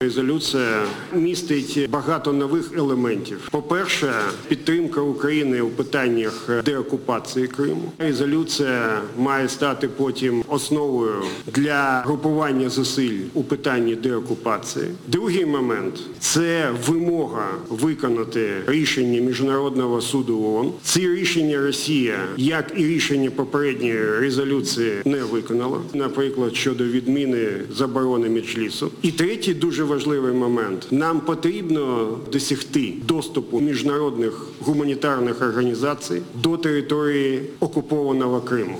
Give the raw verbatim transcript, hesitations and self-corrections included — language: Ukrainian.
Резолюція містить багато нових елементів. По-перше, підтримка України у питаннях деокупації Криму. Резолюція має стати потім основою для групування зусиль у питанні деокупації. Другий момент – це вимога виконати рішення Міжнародного суду ООН. Ці рішення Росія, як і рішення попередньої резолюції, не виконала. Наприклад, щодо відміни заборони Меджлісу. І третій дуже важливий момент. Нам потрібно досягти доступу міжнародних гуманітарних організацій до території окупованого Криму.